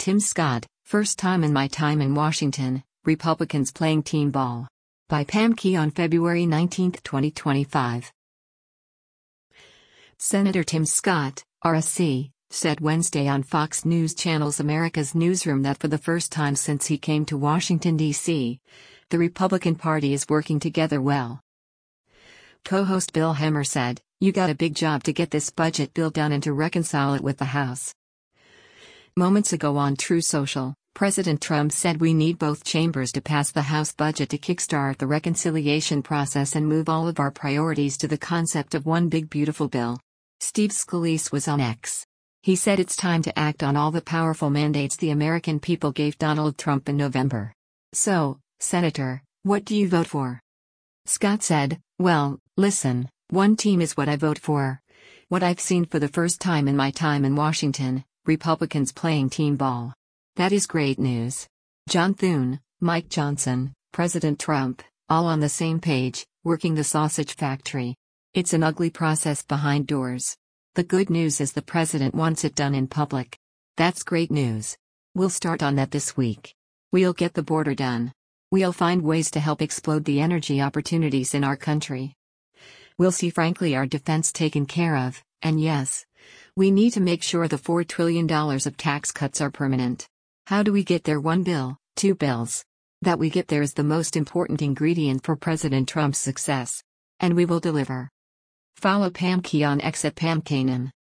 Tim Scott, First Time in My Time in Washington, Republicans Playing Team Ball. By Pam Key on February 19, 2025. Senator Tim Scott, RSC, said Wednesday on Fox News Channel's America's Newsroom that for the first time since he came to Washington, D.C., the Republican Party is working together well. Co-host Bill Hemmer said, "You got a big job to get this budget bill done and to reconcile it with the House." Moments ago on True Social, President Trump said we need both chambers to pass the House budget to kickstart the reconciliation process and move all of our priorities to the concept of one big beautiful bill. Steve Scalise was on X. He said it's time to act on all the powerful mandates the American people gave Donald Trump in November. So, Senator, what do you vote for? Scott said, "Well, listen, one team is what I vote for. What I've seen for the first time in my time in Washington, Republicans playing team ball. That is great news. John Thune, Mike Johnson, President Trump, all on the same page, working the sausage factory. It's an ugly process behind doors. The good news is the president wants it done in public. That's great news. We'll start on that this week. We'll get the border done. We'll find ways to help explode the energy opportunities in our country. We'll see frankly our defense taken care of, and yes, we need to make sure the $4 trillion of tax cuts are permanent. How do we get there? One bill, two bills. That we get there is the most important ingredient for President Trump's success. And we will deliver." Follow Pam Key on X at Pam Kanan.